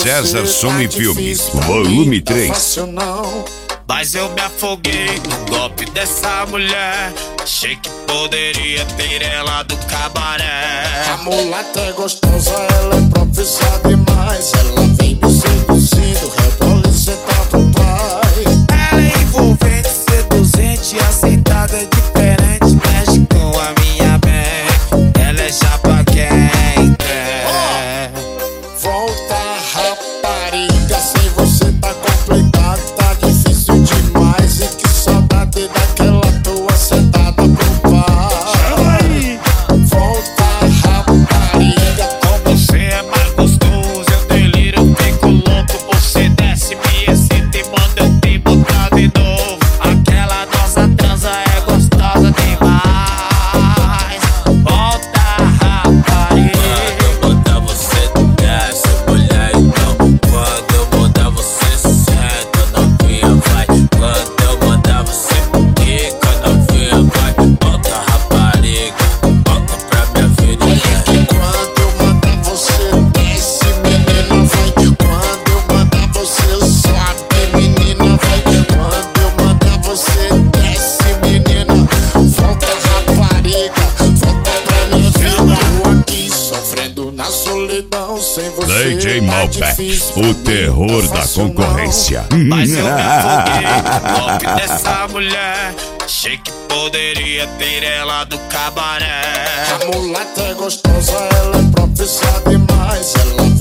César Som e Filmes, volume 3. Mas eu me afoguei no golpe dessa mulher. Achei que poderia ter ela do cabaré. A mulata é gostosa, ela é profissa demais. Ela vem me seduzindo, rebola e senta pro pai. Ela é envolvente, seduzente, aceitada, é diferente. Mexe com a minha mente, ela é chapa quente. Volta, rapariga, sem você tá complicado, tá difícil demais. E que saudade daquela tua sentada pro pai. Volta, rapariga, Com você é mais gostoso, eu deliro, eu fico louco. Você desce, me excita e manda eu te botar de novo. Aquela nossa transa é gostosa demais. Volta, rapariga. Quando eu botar você desce, mulher, então. Quando eu botar você senta, novinha vai. Quando eu botar você quica, novinha vai. Volta, rapariga, volta pra minha vida. quando eu mandar você desce, menina vai. Quando eu mandar você sobe, menina vai. Quando eu mandar você desce, menina, volta, rapariga, volta pra minha vida. Tô aqui sofrendo na solidão, sem você DJ tá Malbec, difícil o pra mim, terror tá da fácil não. concorrência. Mas eu me afoguei no golpe dessa mulher. Achei que poderia ter ela do cabaré. A mulata é gostosa, ela é profissa demais. Ela